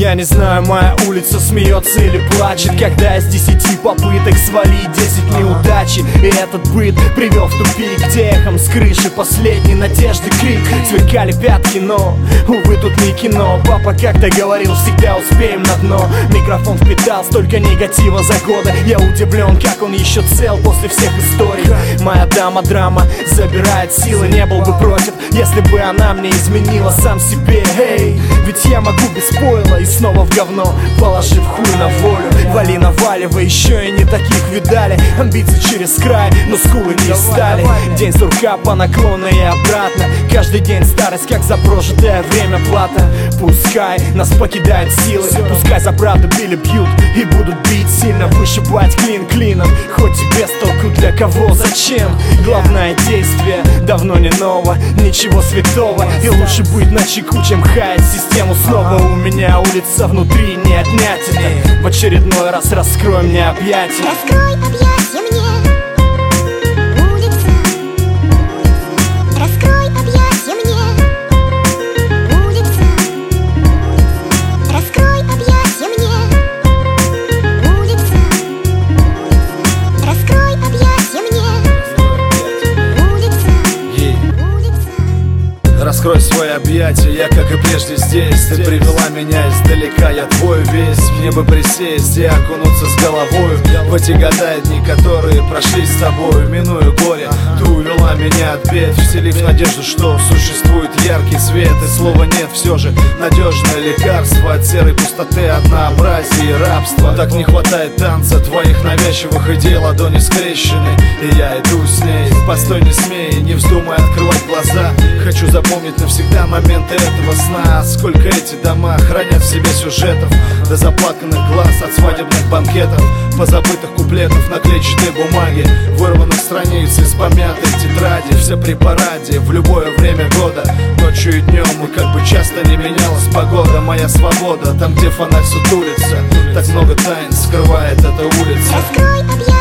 Я не знаю, моя улица смеется или плачет, когда из 10 попыток свалить 10 неудачи. И этот быт привел в тупик, где эхом с крыши последней надежды крик. Сверкали пятки, но, увы, тут не кино. Папа как-то говорил, всегда успеем на дно. Микрофон впитал столько негатива за годы. Я удивлен, как он еще цел после всех историй. Моя дама драма забирает силы. Не был бы против, если бы она мне изменила сам себе. Эй, ведь я могу без спойла и снова в говно, положив хуй на волю. Вали, наваливай, еще и не таких видали. Амбиции через край, но скулы не стали. День сурка по наклону и обратно. Каждый день старость, как за прожитое время плата. Пускай нас покидают силы, пускай за правду били бьют и будут бить сильно, вышибать клин клином. Хоть и без толку, для кого, зачем? Главное действие давно не ново, ничего святого. И лучше быть начеку, чем хаять систему снова. У меня улица внутри, не отнять это. В очередной раз раскрой мне объятия. Раскрой объятия мне, улица. Раскрой объятия мне, улица. Раскрой объятия мне, улица. Раскрой объятия мне, улица. Раскрой свои объятия, я как и прежде здесь. Ты привела меня издалека, я твой весь. Мне бы присесть и окунуться с головой в эти года и дни, которые прошли с тобой. Минуя горе, ты увела меня от бед, вселив надежду, что существует яркий свет. И слова нет, все же надежное лекарство от серой пустоты, однообразия и рабства. Так не хватает танца твоих навязчивых идей, ладони скрещены, и я иду с ней. Постой, не смей, не вздумай открывать глаза. Хочу запомнить навсегда моменты этого сна. Сколько эти дома хранят в себе сюжетов, до заплаканных глаз от свадебных банкетов, позабытых куплетов на клетчатой бумаге, вырванных страниц из помятой тетради. Все при параде в любое время года, ночью и днем, и как бы часто не менялась погода. Моя свобода там, где фонарь сутулится, так много тайн скрывает эта улица. Раскрой объятия.